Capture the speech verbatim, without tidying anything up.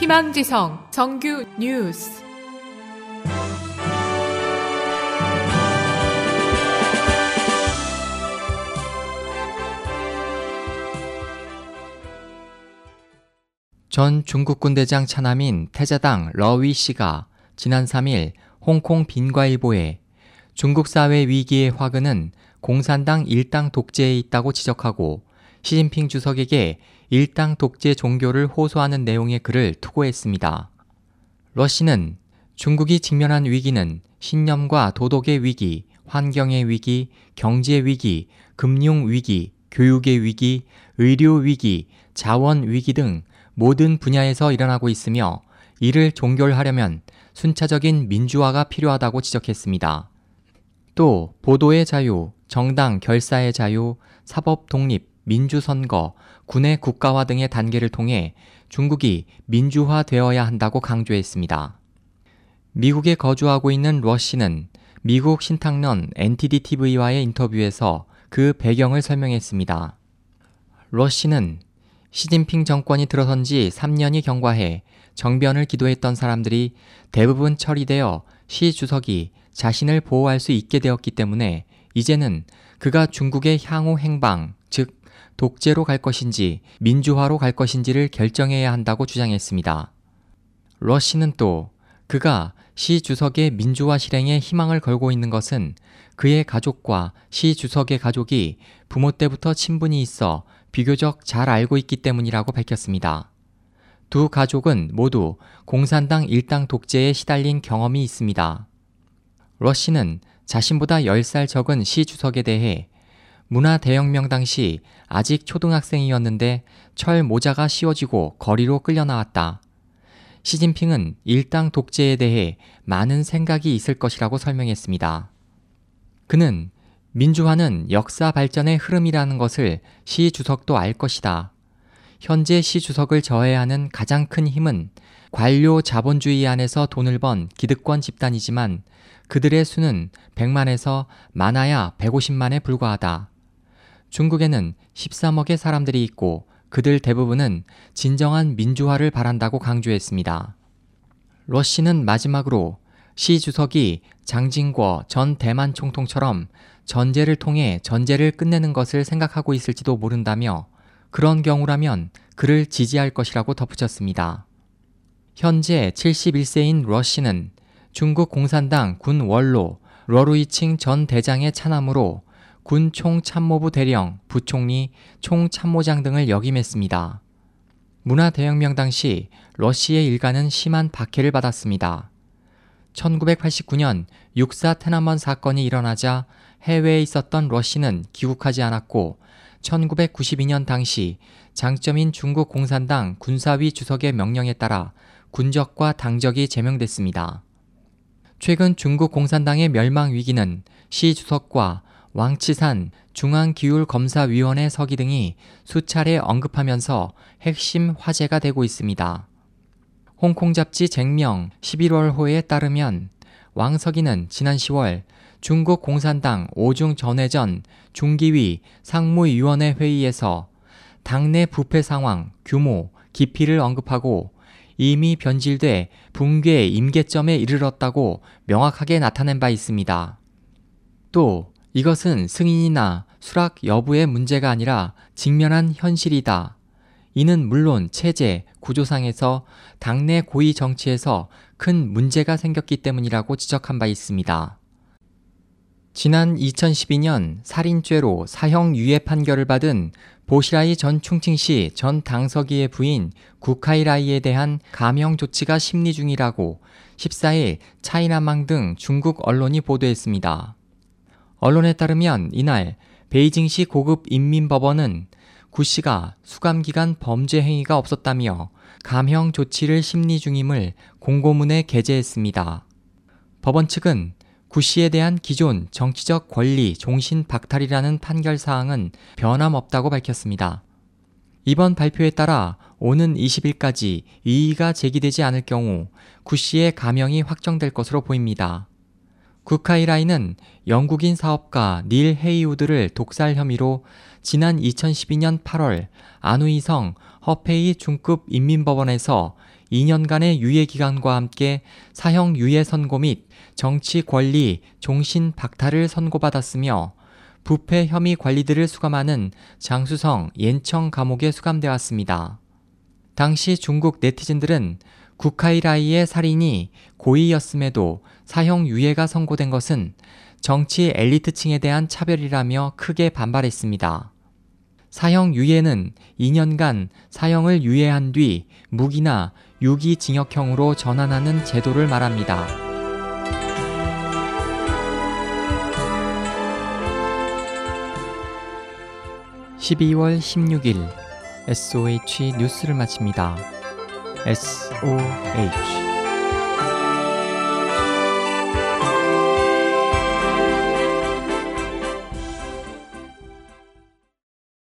희망지성 정규 뉴스. 전 중국군 대장 차남인 태자당 러위 씨가 지난 삼 일 홍콩 빈과일보에 중국 사회 위기의 화근은 공산당 일당 독재에 있다고 지적하고 시진핑 주석에게 일당 독재 종교를 호소하는 내용의 글을 투고했습니다. 러 씨는 중국이 직면한 위기는 신념과 도덕의 위기, 환경의 위기, 경제 위기, 금융 위기, 교육의 위기, 의료 위기, 자원 위기 등 모든 분야에서 일어나고 있으며 이를 종결하려면 순차적인 민주화가 필요하다고 지적했습니다. 또 보도의 자유, 정당 결사의 자유, 사법 독립, 민주선거, 군의 국가화 등의 단계를 통해 중국이 민주화되어야 한다고 강조했습니다. 미국에 거주하고 있는 러 씨는 미국 신탁론 엔티디티비와의 인터뷰에서 그 배경을 설명했습니다. 러 씨는 시진핑 정권이 들어선 지 삼 년이 경과해 정변을 기도했던 사람들이 대부분 처리되어 시 주석이 자신을 보호할 수 있게 되었기 때문에 이제는 그가 중국의 향후 행방, 즉 독재로 갈 것인지 민주화로 갈 것인지를 결정해야 한다고 주장했습니다. 러 씨는 또 그가 시 주석의 민주화 실행에 희망을 걸고 있는 것은 그의 가족과 시 주석의 가족이 부모 때부터 친분이 있어 비교적 잘 알고 있기 때문이라고 밝혔습니다. 두 가족은 모두 공산당 일당 독재에 시달린 경험이 있습니다. 러 씨는 자신보다 열 살 적은 시 주석에 대해 문화대혁명 당시 아직 초등학생이었는데 철 모자가 씌워지고 거리로 끌려나왔다. 시진핑은 일당 독재에 대해 많은 생각이 있을 것이라고 설명했습니다. 그는 민주화는 역사 발전의 흐름이라는 것을 시 주석도 알 것이다. 현재 시 주석을 저해하는 가장 큰 힘은 관료 자본주의 안에서 돈을 번 기득권 집단이지만 그들의 수는 백만에서 많아야 백오십만에 불과하다. 중국에는 십삼억의 사람들이 있고 그들 대부분은 진정한 민주화를 바란다고 강조했습니다. 러 씨는 마지막으로 시 주석이 장진궈 전 대만 총통처럼 전제를 통해 전제를 끝내는 것을 생각하고 있을지도 모른다며 그런 경우라면 그를 지지할 것이라고 덧붙였습니다. 현재 칠십일 세인 러 씨는 중국 공산당 군 원로 러루이칭 전 대장의 차남으로 군 총참모부 대령, 부총리, 총참모장 등을 역임했습니다. 문화대혁명 당시 러 씨의 일가는 심한 박해를 받았습니다. 천구백팔십구 년 육사 테나먼 사건이 일어나자 해외에 있었던 러 씨는 귀국하지 않았고 천구백구십이 년 당시 장점인 중국 공산당 군사위 주석의 명령에 따라 군적과 당적이 제명됐습니다. 최근 중국 공산당의 멸망 위기는 시 주석과 왕치산 중앙기율검사위원회 서기 등이 수차례 언급하면서 핵심 화제가 되고 있습니다. 홍콩 잡지 쟁명 십일월호에 따르면 왕서기는 지난 시월 중국 공산당 오중 전회전 중기위 상무위원회 회의에서 당내 부패 상황, 규모, 깊이를 언급하고 이미 변질돼 붕괴 임계점에 이르렀다고 명확하게 나타낸 바 있습니다. 또 이것은 승인이나 수락 여부의 문제가 아니라 직면한 현실이다. 이는 물론 체제, 구조상에서 당내 고위 정치에서 큰 문제가 생겼기 때문이라고 지적한 바 있습니다. 지난 이천십이 년 살인죄로 사형 유예 판결을 받은 보시라이 전 충칭시 전 당서기의 부인 구카이라이에 대한 감형 조치가 심리 중이라고 십사 일 차이나망 등 중국 언론이 보도했습니다. 언론에 따르면 이날 베이징시 고급 인민법원은 구 씨가 수감기간 범죄 행위가 없었다며 감형 조치를 심리 중임을 공고문에 게재했습니다. 법원 측은 구 씨에 대한 기존 정치적 권리 종신 박탈이라는 판결 사항은 변함없다고 밝혔습니다. 이번 발표에 따라 오는 이십 일까지 이의가 제기되지 않을 경우 구 씨의 감형이 확정될 것으로 보입니다. 구카이라이는 영국인 사업가 닐 헤이우드를 독살 혐의로 지난 이천십이 년 팔월 안우이성 허페이 중급 인민법원에서 이 년간의 유예 기간과 함께 사형 유예 선고 및 정치 권리 종신 박탈을 선고받았으며 부패 혐의 관리들을 수감하는 장수성 옌청 감옥에 수감되었습니다. 당시 중국 네티즌들은 국하이라이의 살인이 고의였음에도 사형 유예가 선고된 것은 정치 엘리트층에 대한 차별이라며 크게 반발했습니다. 사형 유예는 이 년간 사형을 유예한 뒤 무기나 유기징역형으로 전환하는 제도를 말합니다. 십이월 십육일 에스오에이치 뉴스를 마칩니다. 에스오에이치